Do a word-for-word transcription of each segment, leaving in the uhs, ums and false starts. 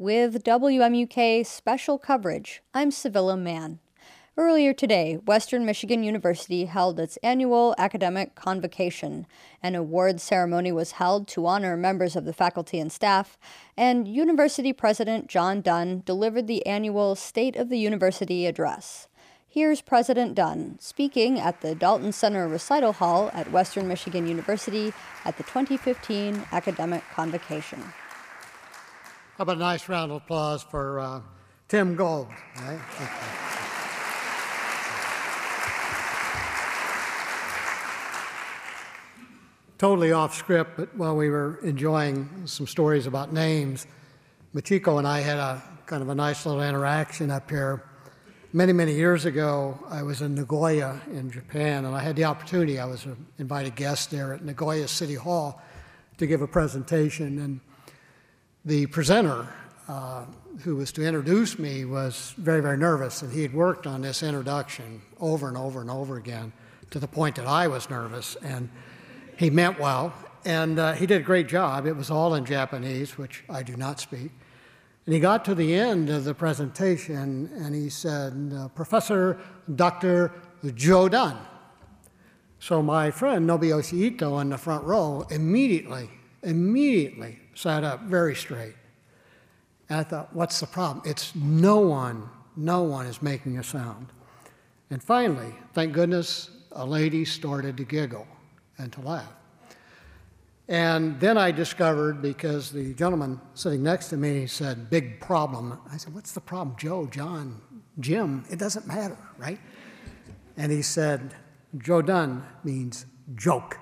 With W M U K special coverage, I'm Sevilla Mann. Earlier today, Western Michigan University held its annual academic convocation. An awards ceremony was held to honor members of the faculty and staff, and University President John Dunn delivered the annual State of the University address. Here's President Dunn speaking at the Dalton Center Recital Hall at Western Michigan University at the twenty fifteen academic convocation. How about a nice round of applause for uh, Tim Gold? Right? Totally off script, but while we were enjoying some stories about names, Machiko and I had a kind of a nice little interaction up here. Many, many years ago, I was in Nagoya in Japan, and I had the opportunity, I was an invited guest there at Nagoya City Hall to give a presentation, and the presenter uh, who was to introduce me was very, very nervous, and he had worked on this introduction over and over and over again to the point that I was nervous, and he meant well, and uh, he did a great job. It was all in Japanese, which I do not speak. And he got to the end of the presentation, and he said, uh, Professor Doctor Joe Dunn. So my friend Nobuyoshi Ito in the front row immediately, immediately sat up very straight. And I thought, what's the problem? It's no one, no one is making a sound. And finally, thank goodness, a lady started to giggle and to laugh. And then I discovered, because the gentleman sitting next to me said, big problem. I said, what's the problem? Joe, John, Jim, it doesn't matter, right? And he said, Joe Dunn means joke.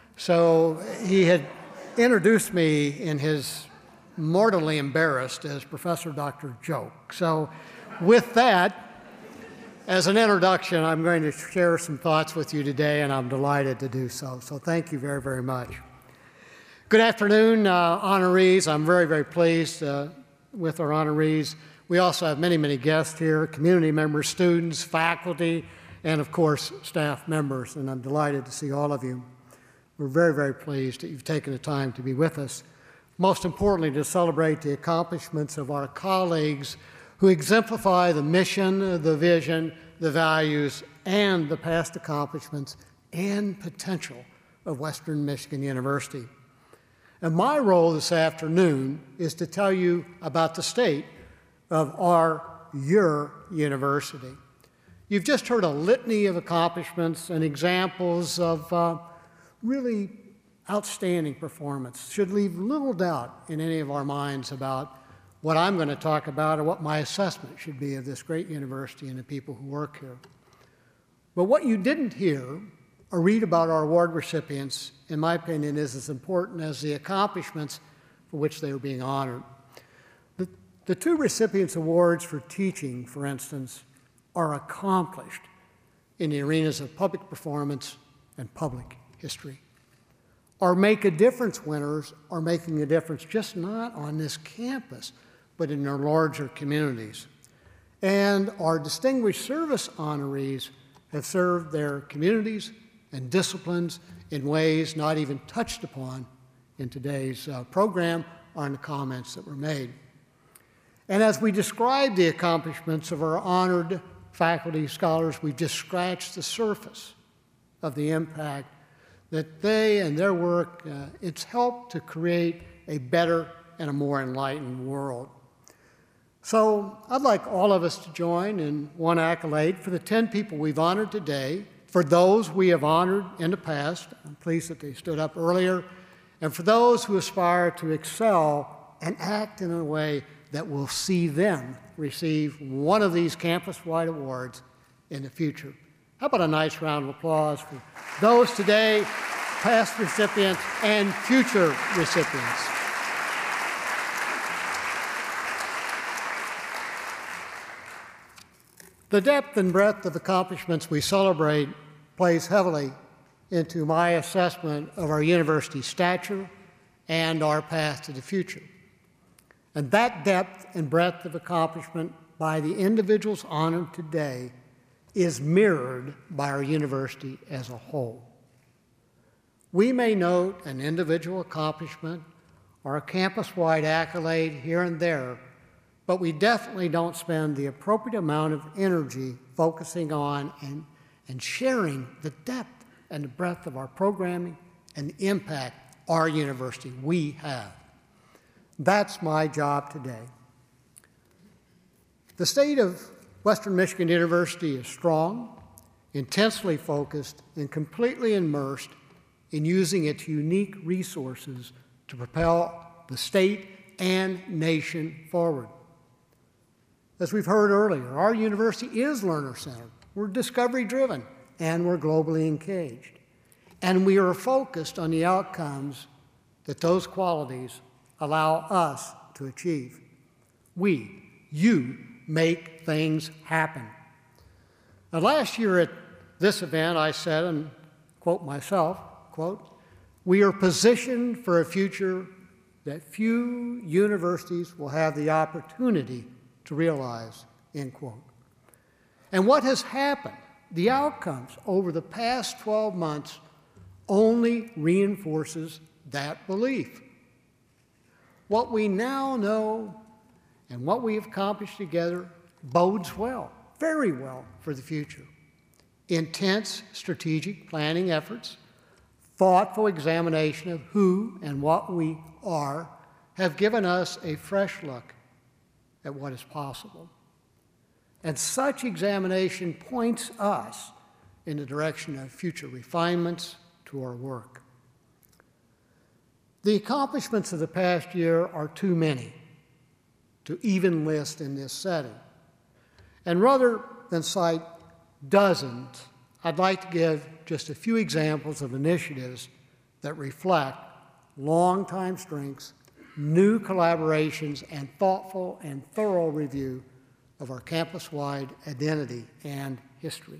So he had introduced me in his mortally embarrassed as Professor Doctor Joke. So with that, as an introduction, I'm going to share some thoughts with you today, and I'm delighted to do so. So thank you very, very much. Good afternoon, uh, honorees. I'm very, very pleased uh, with our honorees. We also have many, many guests here, community members, students, faculty, and of course, staff members, and I'm delighted to see all of you. We're very, very pleased that you've taken the time to be with us. Most importantly, to celebrate the accomplishments of our colleagues who exemplify the mission, the vision, the values, and the past accomplishments and potential of Western Michigan University. And my role this afternoon is to tell you about the state of our, your university. You've just heard a litany of accomplishments and examples of uh, really outstanding performance. Should leave little doubt in any of our minds about what I'm going to talk about or what my assessment should be of this great university and the people who work here. But what you didn't hear or read about our award recipients, in my opinion, is as important as the accomplishments for which they are being honored. The, the two recipients' awards for teaching, for instance, are accomplished in the arenas of public performance and public history. Our Make a Difference winners are making a difference just not on this campus, but in their larger communities. And our Distinguished Service honorees have served their communities and disciplines in ways not even touched upon in today's uh, program or in the comments that were made. And as we describe the accomplishments of our honored faculty, scholars, we've just scratched the surface of the impact that they and their work, uh, it's helped to create a better and a more enlightened world. So I'd like all of us to join in one accolade for the ten people we've honored today, for those we have honored in the past, I'm pleased that they stood up earlier, and for those who aspire to excel and act in a way that will see them receive one of these campus-wide awards in the future. How about a nice round of applause for those today, past recipients, and future recipients. The depth and breadth of accomplishments we celebrate plays heavily into my assessment of our university's stature and our path to the future. And that depth and breadth of accomplishment by the individuals honored today is mirrored by our university as a whole. We may note an individual accomplishment or a campus-wide accolade here and there, but we definitely don't spend the appropriate amount of energy focusing on and, and sharing the depth and the breadth of our programming and the impact our university, we have. That's my job today. The state of Western Michigan University is strong, intensely focused, and completely immersed in using its unique resources to propel the state and nation forward. As we've heard earlier, our university is learner-centered. We're discovery-driven, and we're globally engaged. And we are focused on the outcomes that those qualities allow us to achieve. We, you, make things happen. Now, last year at this event, I said, and quote myself, quote, "We are positioned for a future that few universities will have the opportunity to realize," end quote. And what has happened, the outcomes over the past twelve months only reinforces that belief. What we now know and what we have accomplished together bodes well, very well for the future. Intense strategic planning efforts, thoughtful examination of who and what we are have given us a fresh look at what is possible. And such examination points us in the direction of future refinements to our work. The accomplishments of the past year are too many to even list in this setting. And rather than cite dozens, I'd like to give just a few examples of initiatives that reflect long-time strengths, new collaborations, and thoughtful and thorough review of our campus-wide identity and history.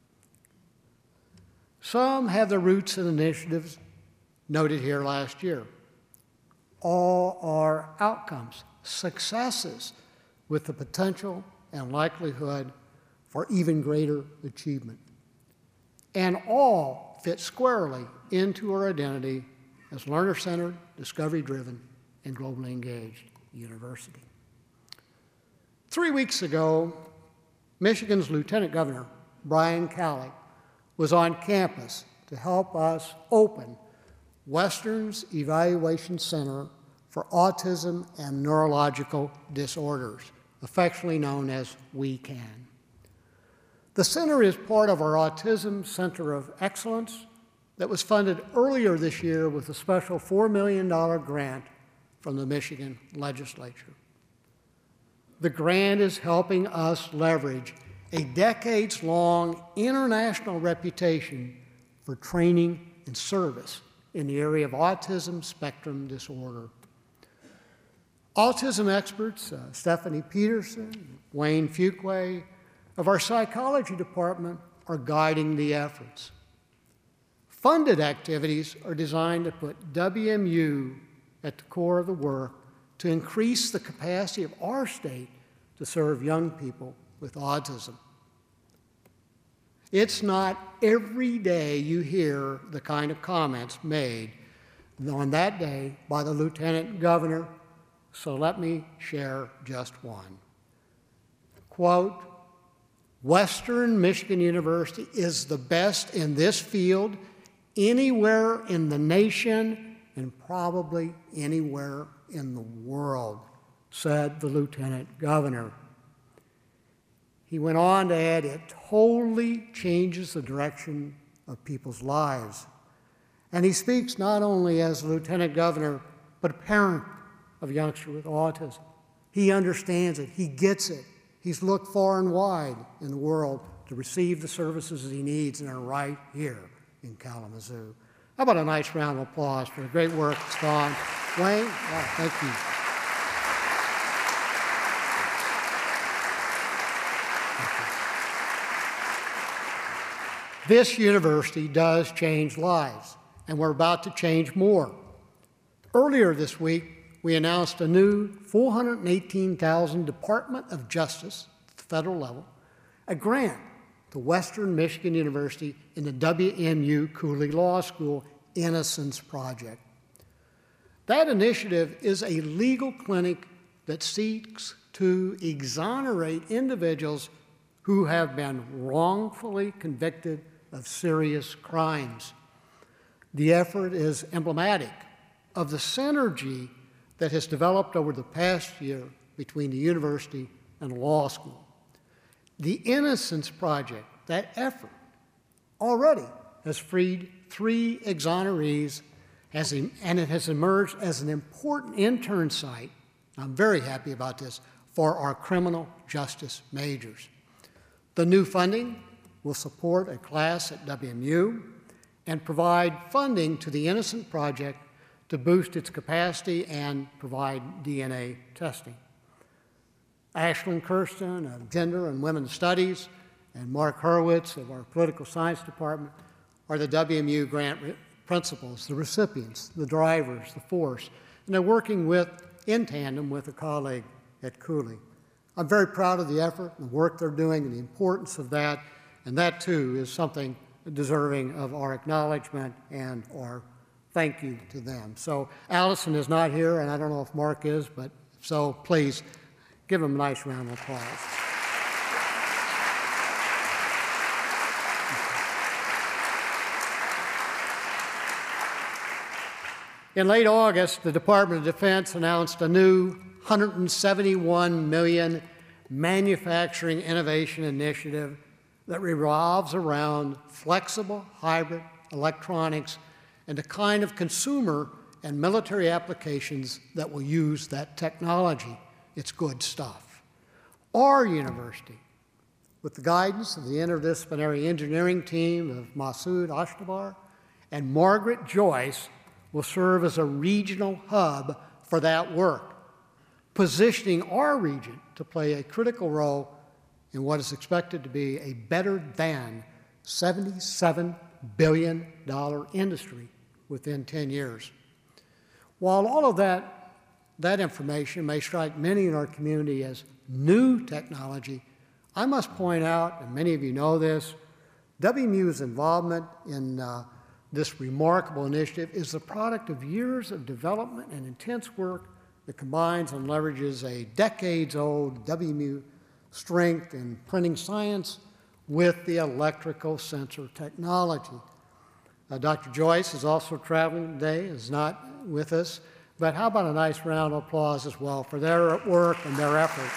Some have their roots in initiatives noted here last year. All are outcomes, successes, with the potential and likelihood for even greater achievement. And all fit squarely into our identity as learner-centered, discovery-driven, and globally engaged university. Three weeks ago, Michigan's Lieutenant Governor, Brian Calley, was on campus to help us open Western's Evaluation Center for Autism and Neurological Disorders, affectionately known as We Can. The center is part of our Autism Center of Excellence that was funded earlier this year with a special four million dollars grant from the Michigan legislature. The grant is helping us leverage a decades-long international reputation for training and service in the area of autism spectrum disorder. Autism experts, uh, Stephanie Peterson, Wayne Fuqua, of our psychology department are guiding the efforts. Funded activities are designed to put W M U at the core of the work to increase the capacity of our state to serve young people with autism. It's not every day you hear the kind of comments made on that day by the Lieutenant Governor, so let me share just one. Quote, "Western Michigan University is the best in this field anywhere in the nation and probably anywhere in the world," said the Lieutenant Governor. He went on to add, "It totally changes the direction of people's lives." And he speaks not only as Lieutenant Governor, but a parent of a youngster with autism. He understands it. He gets it. He's looked far and wide in the world to receive the services that he needs, and are right here in Kalamazoo. How about a nice round of applause for the great work that's gone? Wayne, wow, thank you. This university does change lives, and we're about to change more. Earlier this week, we announced a new four hundred eighteen thousand dollars Department of Justice at the federal level, a grant to Western Michigan University in the W M U Cooley Law School Innocence Project. That initiative is a legal clinic that seeks to exonerate individuals who have been wrongfully convicted of serious crimes. The effort is emblematic of the synergy that has developed over the past year between the university and law school. The Innocence Project, that effort, already has freed three exonerees, as in, and it has emerged as an important intern site, I'm very happy about this, for our criminal justice majors. The new funding will support a class at W M U and provide funding to the Innocence Project to boost its capacity and provide D N A testing. Ashlyn Kirsten of Gender and Women's Studies and Mark Hurwitz of our Political Science Department are the W M U grant principals, the recipients, the drivers, the force, and they're working with, in tandem with a colleague at Cooley. I'm very proud of the effort and the work they're doing and the importance of that, and that too is something deserving of our acknowledgement and our thank you to them. So Allison is not here, and I don't know if Mark is, but so please give him a nice round of applause. In late August, the Department of Defense announced a new one hundred seventy-one million dollars manufacturing innovation initiative that revolves around flexible hybrid electronics and the kind of consumer and military applications that will use that technology. It's good stuff. Our university, with the guidance of the interdisciplinary engineering team of Masoud Ashtabar and Margaret Joyce, will serve as a regional hub for that work, positioning our region to play a critical role in what is expected to be a better than seventy-seven billion dollars industry within ten years. While all of that, that information may strike many in our community as new technology, I must point out, and many of you know this, W M U's involvement in uh, this remarkable initiative is the product of years of development and intense work that combines and leverages a decades-old W M U strength in printing science with the electrical sensor technology. Uh, Doctor Joyce is also traveling today, is not with us, but how about a nice round of applause as well for their work and their effort.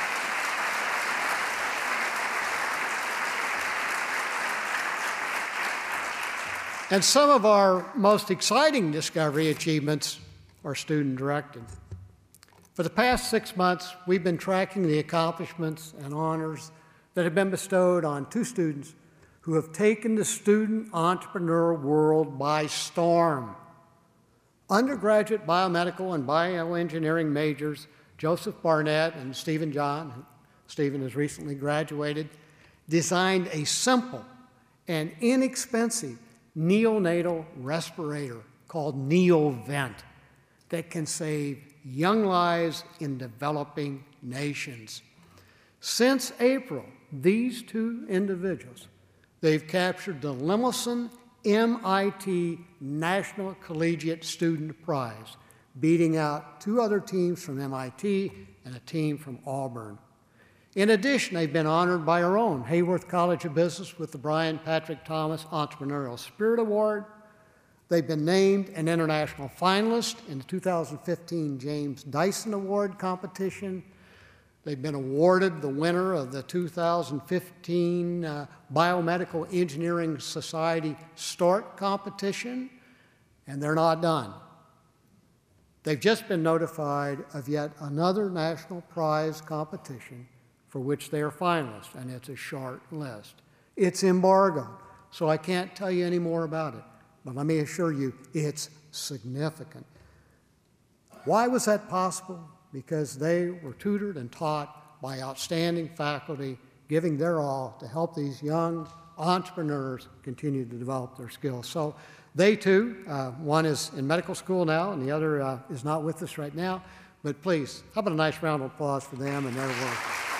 And some of our most exciting discovery achievements are student-directed. For the past six months, we've been tracking the accomplishments and honors that have been bestowed on two students who have taken the student entrepreneur world by storm. Undergraduate biomedical and bioengineering majors Joseph Barnett and Stephen John, Stephen has recently graduated, designed a simple and inexpensive neonatal respirator called NeoVent that can save young lives in developing nations. Since April, these two individuals, they've captured the Lemelson M I T National Collegiate Student Prize, beating out two other teams from M I T and a team from Auburn. In addition, they've been honored by our own Hayworth College of Business with the Brian Patrick Thomas Entrepreneurial Spirit Award. They've been named an international finalist in the two thousand fifteen James Dyson Award competition. They've been awarded the winner of the two thousand fifteen uh, Biomedical Engineering Society START competition, and they're not done. They've just been notified of yet another national prize competition for which they are finalists, and it's a short list. It's embargoed, so I can't tell you any more about it, but let me assure you, it's significant. Why was that possible? Because they were tutored and taught by outstanding faculty, giving their all to help these young entrepreneurs continue to develop their skills. So they too, uh, one is in medical school now, and the other uh, is not with us right now, but please, how about a nice round of applause for them and their work.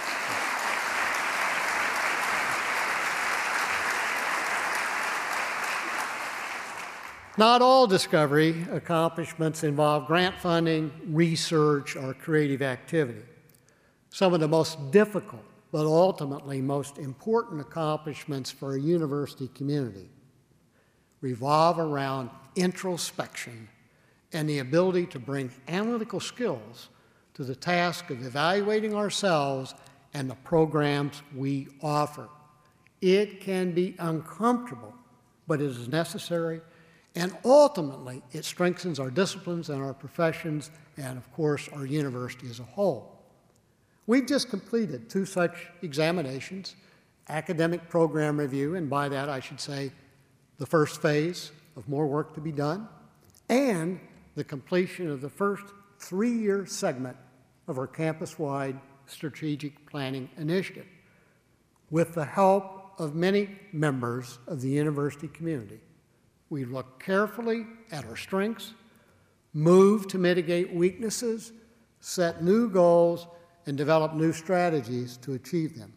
Not all discovery accomplishments involve grant funding, research, or creative activity. Some of the most difficult, but ultimately most important accomplishments for a university community revolve around introspection and the ability to bring analytical skills to the task of evaluating ourselves and the programs we offer. It can be uncomfortable, but it is necessary, and ultimately it strengthens our disciplines and our professions and, of course, our university as a whole. We've just completed two such examinations, academic program review, and by that I should say the first phase of more work to be done, and the completion of the first three-year segment of our campus-wide strategic planning initiative. With the help of many members of the university community, we look carefully at our strengths, move to mitigate weaknesses, set new goals, and develop new strategies to achieve them.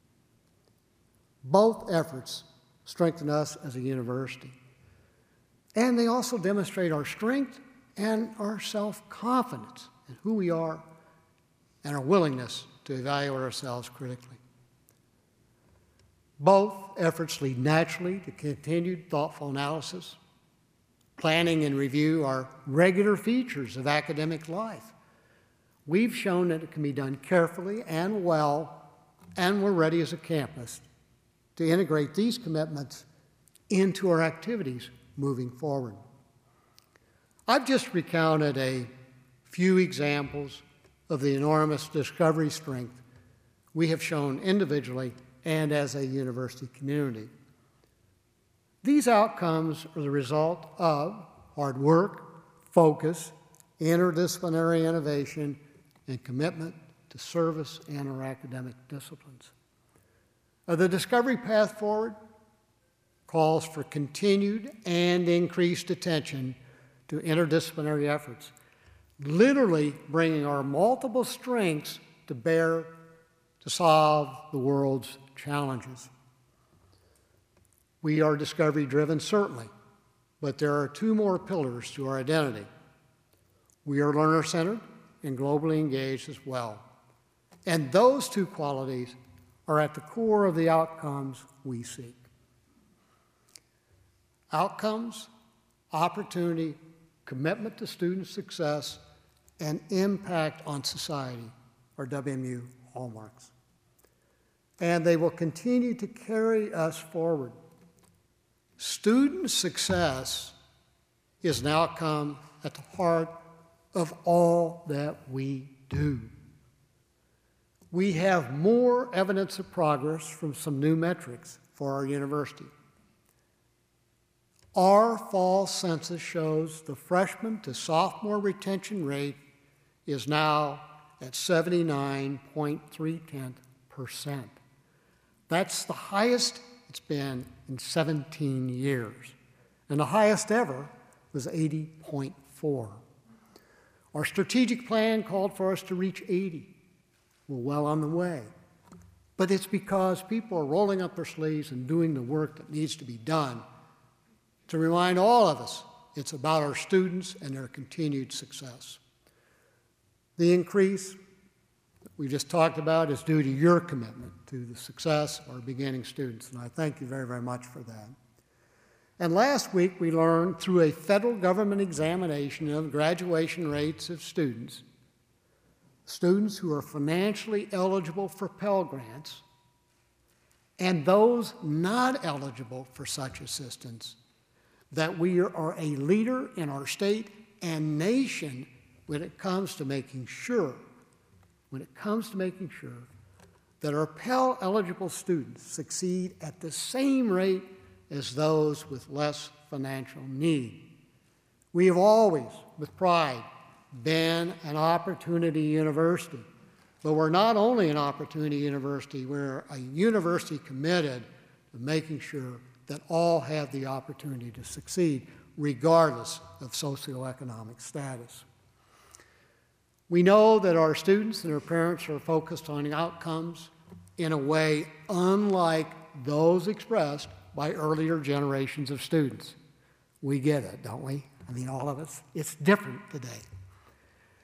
Both efforts strengthen us as a university, and they also demonstrate our strength and our self-confidence in who we are and our willingness to evaluate ourselves critically. Both efforts lead naturally to continued thoughtful analysis. Planning and review are regular features of academic life. We've shown that it can be done carefully and well, and we're ready as a campus to integrate these commitments into our activities moving forward. I've just recounted a few examples of the enormous discovery strength we have shown individually and as a university community. These outcomes are the result of hard work, focus, interdisciplinary innovation, and commitment to service and our academic disciplines. Uh, the discovery path forward calls for continued and increased attention to interdisciplinary efforts, literally bringing our multiple strengths to bear to solve the world's challenges. We are discovery-driven, certainly, but there are two more pillars to our identity. We are learner-centered and globally engaged as well. And those two qualities are at the core of the outcomes we seek. Outcomes, opportunity, commitment to student success, and impact on society are W M U hallmarks. And they will continue to carry us forward. Student success is an outcome at the heart of all that we do. We have more evidence of progress from some new metrics for our university. Our fall census shows the freshman to sophomore retention rate is now at seventy-nine point three percent. That's the highest it's been in seventeen years, and the highest ever was eighty point four. Our strategic plan called for us to reach eighty. We're well on the way. But it's because people are rolling up their sleeves and doing the work that needs to be done to remind all of us it's about our students and their continued success. The increase that we just talked about is due to your commitment to the success of our beginning students, and I thank you very, very much for that. And last week we learned through a federal government examination of graduation rates of students, students who are financially eligible for Pell Grants, and those not eligible for such assistance, that we are a leader in our state and nation when it comes to making sure, when it comes to making sure that our Pell eligible students succeed at the same rate as those with less financial need. We have always, with pride, been an opportunity university, but we're not only an opportunity university, we're a university committed to making sure that all have the opportunity to succeed, regardless of socioeconomic status. We know that our students and their parents are focused on outcomes in a way unlike those expressed by earlier generations of students. We get it, don't we? I mean, all of us. It's different today.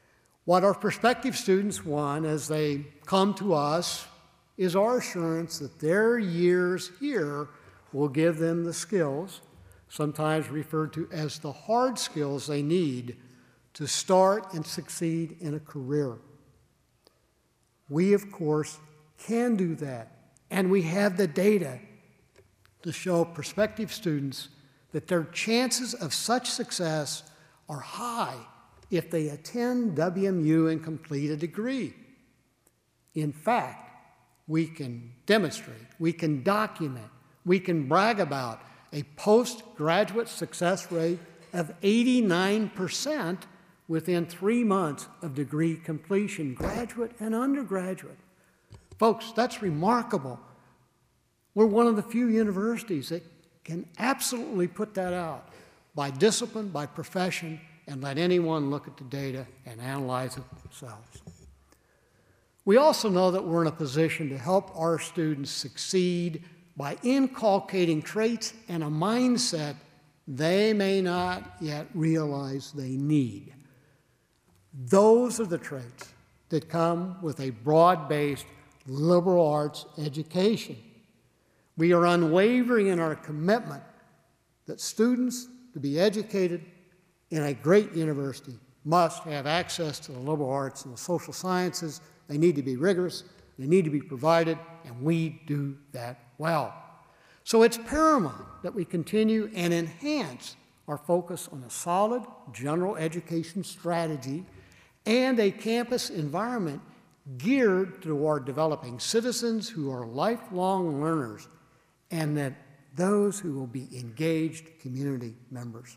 What our prospective students want as they come to us is our assurance that their years here will give them the skills, sometimes referred to as the hard skills they need to start and succeed in a career. We, of course, can do that, and we have the data to show prospective students that their chances of such success are high if they attend W M U and complete a degree. In fact, we can demonstrate, we can document, we can brag about a postgraduate success rate of eighty-nine percent within three months of degree completion, graduate and undergraduate. Folks, that's remarkable. We're one of the few universities that can absolutely put that out by discipline, by profession, and let anyone look at the data and analyze it themselves. We also know that we're in a position to help our students succeed by inculcating traits and a mindset they may not yet realize they need. Those are the traits that come with a broad-based liberal arts education. We are unwavering in our commitment that students to be educated in a great university must have access to the liberal arts and the social sciences. They need to be rigorous, they need to be provided, and we do that well. So it's paramount that we continue and enhance our focus on a solid general education strategy and a campus environment geared toward developing citizens who are lifelong learners and that those who will be engaged community members.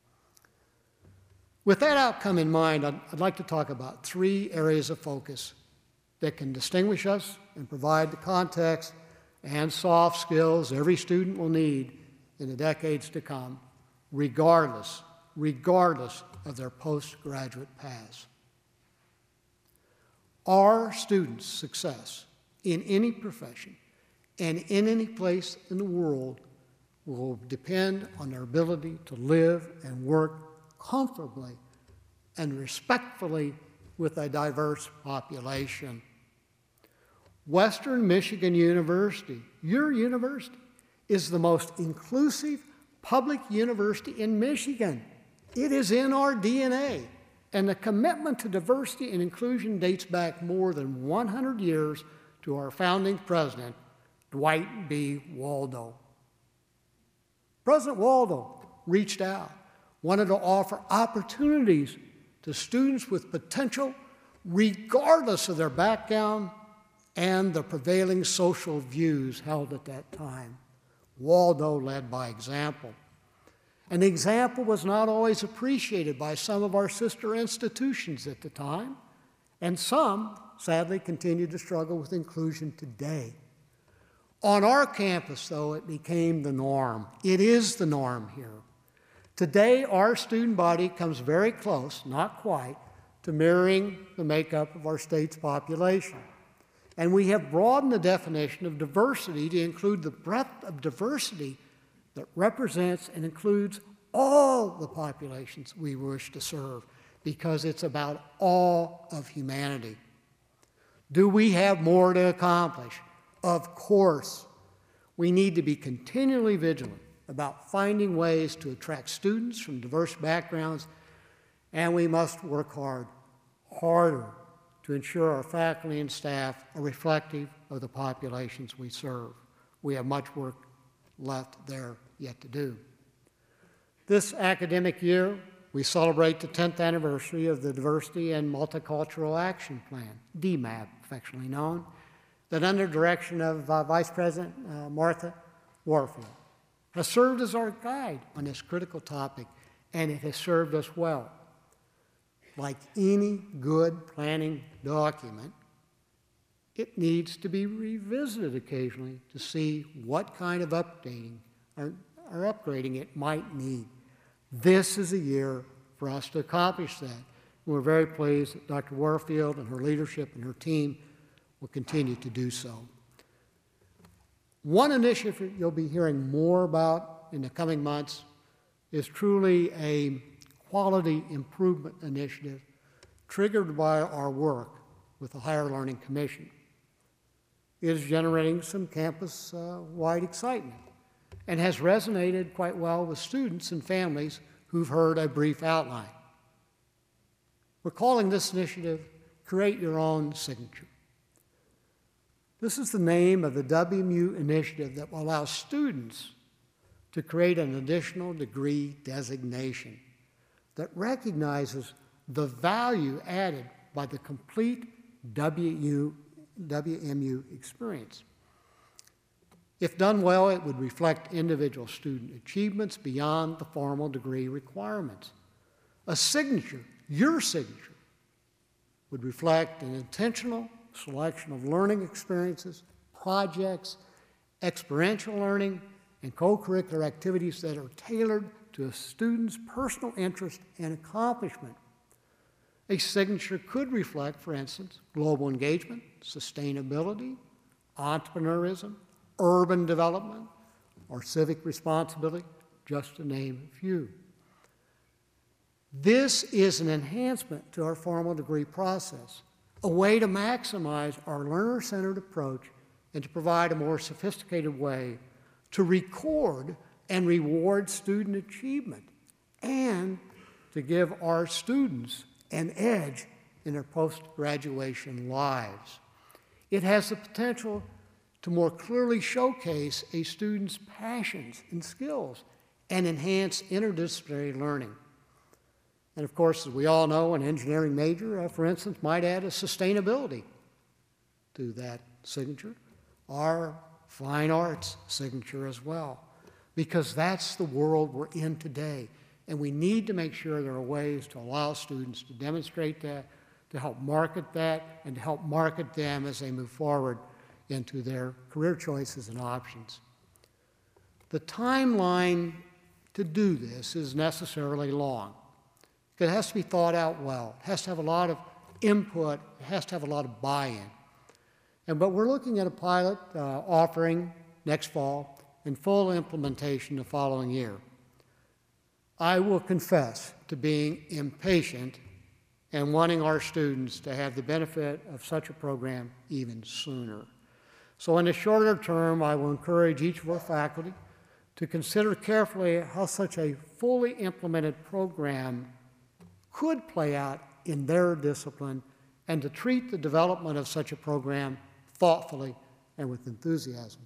With that outcome in mind, I'd, I'd like to talk about three areas of focus that can distinguish us and provide the context and soft skills every student will need in the decades to come, regardless, regardless of their postgraduate paths. Our students' success in any profession and in any place in the world will depend on their ability to live and work comfortably and respectfully with a diverse population. Western Michigan University, your university, is the most inclusive public university in Michigan. It is in our D N A, and the commitment to diversity and inclusion dates back more than one hundred years to our founding president, Dwight B. Waldo. President Waldo reached out, wanted to offer opportunities to students with potential regardless of their background and the prevailing social views held at that time. Waldo led by example. And the example was not always appreciated by some of our sister institutions at the time, and some, sadly, continue to struggle with inclusion today. On our campus, though, it became the norm. It is the norm here. Today, our student body comes very close, not quite, to mirroring the makeup of our state's population. And we have broadened the definition of diversity to include the breadth of diversity that represents and includes all the populations we wish to serve, because it's about all of humanity. Do we have more to accomplish? Of course. We need to be continually vigilant about finding ways to attract students from diverse backgrounds, and we must work hard, harder, to ensure our faculty and staff are reflective of the populations we serve. We have much work left there yet to do. This academic year, we celebrate the tenth anniversary of the Diversity and Multicultural Action Plan, D MAP, affectionately known, that under direction of uh, Vice President uh, Martha Warfield has served as our guide on this critical topic, and it has served us well. Like any good planning document, it needs to be revisited occasionally to see what kind of updating or, or upgrading it might need. This is a year for us to accomplish that. We're very pleased that Doctor Warfield and her leadership and her team will continue to do so. One initiative you'll be hearing more about in the coming months is truly a quality improvement initiative, triggered by our work with the Higher Learning Commission, is generating some campus-wide uh, excitement and has resonated quite well with students and families who've heard a brief outline. We're calling this initiative Create Your Own Signature. This is the name of the W M U initiative that will allow students to create an additional degree designation that recognizes the value added by the complete W M U experience. If done well, it would reflect individual student achievements beyond the formal degree requirements. A signature, your signature, would reflect an intentional selection of learning experiences, projects, experiential learning, and co-curricular activities that are tailored to a student's personal interest and accomplishment. A signature could reflect, for instance, global engagement, sustainability, entrepreneurism, urban development, or civic responsibility, just to name a few. This is an enhancement to our formal degree process, a way to maximize our learner-centered approach and to provide a more sophisticated way to record and reward student achievement and to give our students an edge in their post-graduation lives. It has the potential to more clearly showcase a student's passions and skills and enhance interdisciplinary learning. And of course, as we all know, an engineering major, uh, for instance, might add a sustainability to that signature, or fine arts signature as well, because that's the world we're in today. And we need to make sure there are ways to allow students to demonstrate that, to help market that, and to help market them as they move forward into their career choices and options. The timeline to do this is necessarily long. It has to be thought out well. It has to have a lot of input. It has to have a lot of buy-in. And but we're looking at a pilot uh, offering next fall and full implementation the following year. I will confess to being impatient and wanting our students to have the benefit of such a program even sooner. So in the shorter term, I will encourage each of our faculty to consider carefully how such a fully implemented program could play out in their discipline and to treat the development of such a program thoughtfully and with enthusiasm.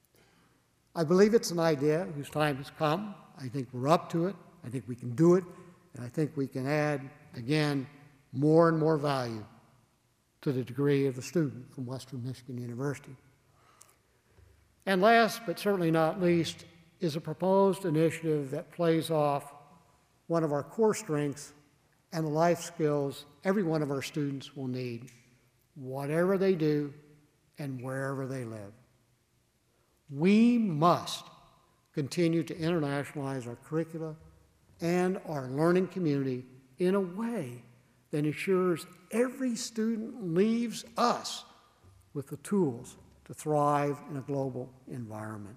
I believe it's an idea whose time has come. I think we're up to it. I think we can do it. And I think we can add, again, more and more value to the degree of the student from Western Michigan University. And last, but certainly not least, is a proposed initiative that plays off one of our core strengths and the life skills every one of our students will need, whatever they do and wherever they live. We must continue to internationalize our curricula and our learning community in a way that ensures every student leaves us with the tools to thrive in a global environment.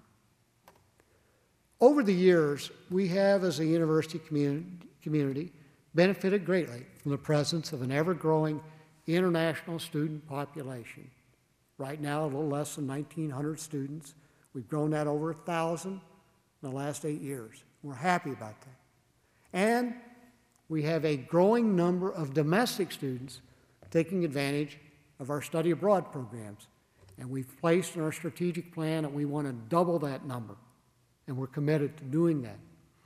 Over the years, we have, as a university community, community benefited greatly from the presence of an ever-growing international student population. Right now, a little less than nineteen hundred students. We've grown that over one thousand in the last eight years. We're happy about that. And we have a growing number of domestic students taking advantage of our study abroad programs. And we've placed in our strategic plan that we want to double that number. And we're committed to doing that.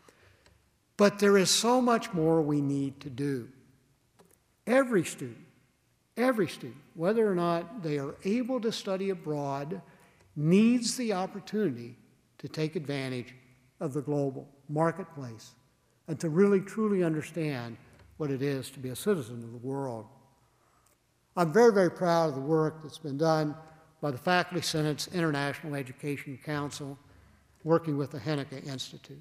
But there is so much more we need to do. Every student, every student, whether or not they are able to study abroad, needs the opportunity to take advantage of the global marketplace and to really truly understand what it is to be a citizen of the world. I'm very, very proud of the work that's been done by the Faculty Senate's International Education Council, working with the Henneke Institute.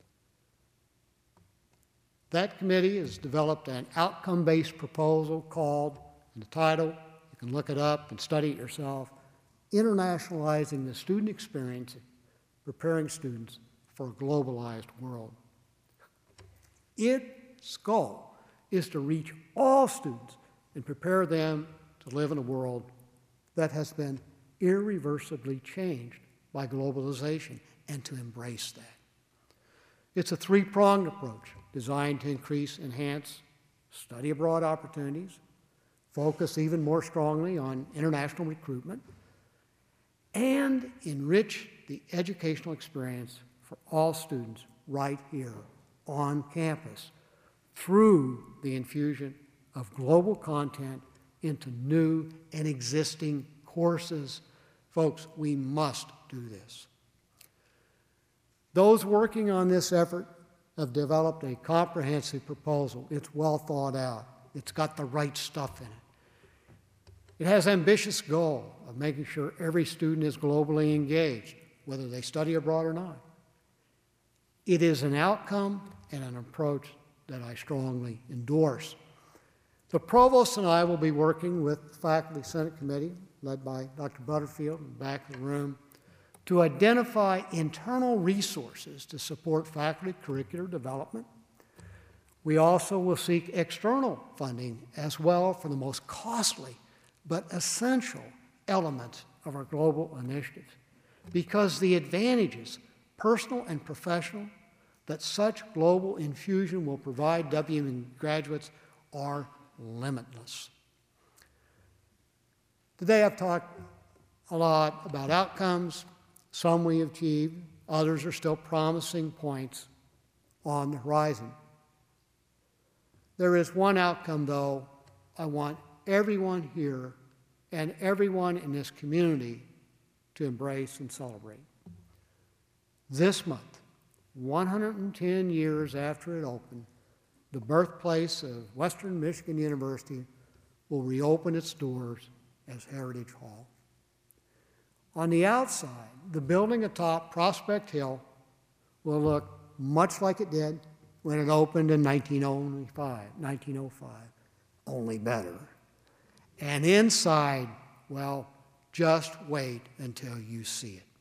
That committee has developed an outcome-based proposal called, in the title, you can look it up and study it yourself, Internationalizing the Student Experience, Preparing Students for a Globalized World. Its goal is to reach all students and prepare them to live in a world that has been irreversibly changed by globalization, and to embrace that. It's a three-pronged approach designed to increase, enhance study abroad opportunities, focus even more strongly on international recruitment, and enrich the educational experience for all students right here on campus through the infusion of global content into new and existing courses. Folks, we must do this. Those working on this effort have developed a comprehensive proposal. It's well thought out. It's got the right stuff in it. It has an ambitious goal of making sure every student is globally engaged, whether they study abroad or not. It is an outcome and an approach that I strongly endorse. The provost and I will be working with the Faculty Senate Committee, led by Doctor Butterfield in the back of the room, to identify internal resources to support faculty curricular development. We also will seek external funding as well for the most costly but essential elements of our global initiatives, because the advantages, personal and professional, that such global infusion will provide W M U graduates are limitless. Today I've talked a lot about outcomes. Some we have achieved, others are still promising points on the horizon. There is one outcome, though, I want everyone here and everyone in this community to embrace and celebrate. This month, one hundred ten years after it opened, the birthplace of Western Michigan University will reopen its doors as Heritage Hall. On the outside, the building atop Prospect Hill will look much like it did when it opened in nineteen oh five, only better. And inside, well, just wait until you see it.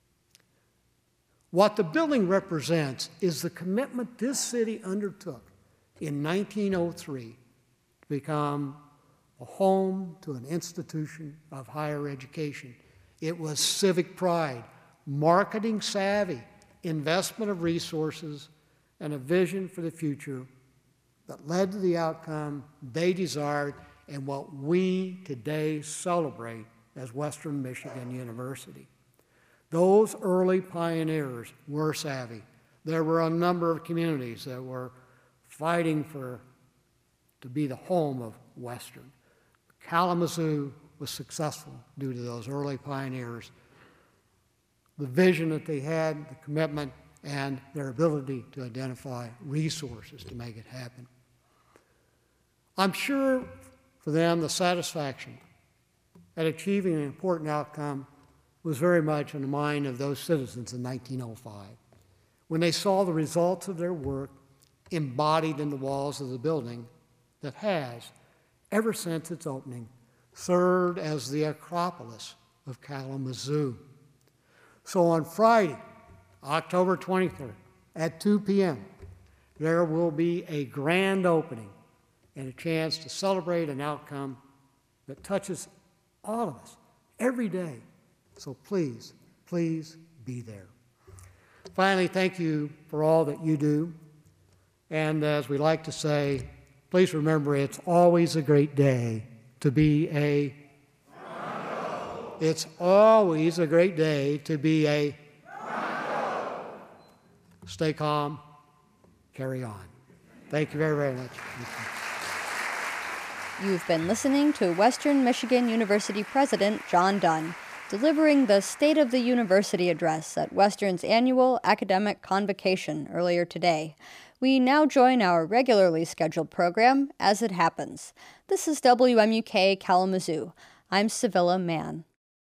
What the building represents is the commitment this city undertook in nineteen oh three to become a home to an institution of higher education. It was civic pride, marketing savvy, investment of resources, and a vision for the future that led to the outcome they desired and what we today celebrate as Western Michigan University. Those early pioneers were savvy. There were a number of communities that were fighting for to be the home of Western. Kalamazoo was successful due to those early pioneers, the vision that they had, the commitment, and their ability to identify resources to make it happen. I'm sure for them the satisfaction at achieving an important outcome was very much in the mind of those citizens in nineteen oh five, when they saw the results of their work embodied in the walls of the building that has, ever since its opening, served as the Acropolis of Kalamazoo. So on Friday, October twenty-third, at two p m, there will be a grand opening and a chance to celebrate an outcome that touches all of us every day. So please, please be there. Finally, thank you for all that you do. And as we like to say, please remember it's always a great day to be a Bronco. It's always a great day to be a Bronco. Stay calm, carry on. Thank you very, very much. You've been listening to Western Michigan University President John Dunn, delivering the State of the University address at Western's annual academic convocation earlier today. We now join our regularly scheduled program, As It Happens. This is W M U K Kalamazoo. I'm Sevilla Mann.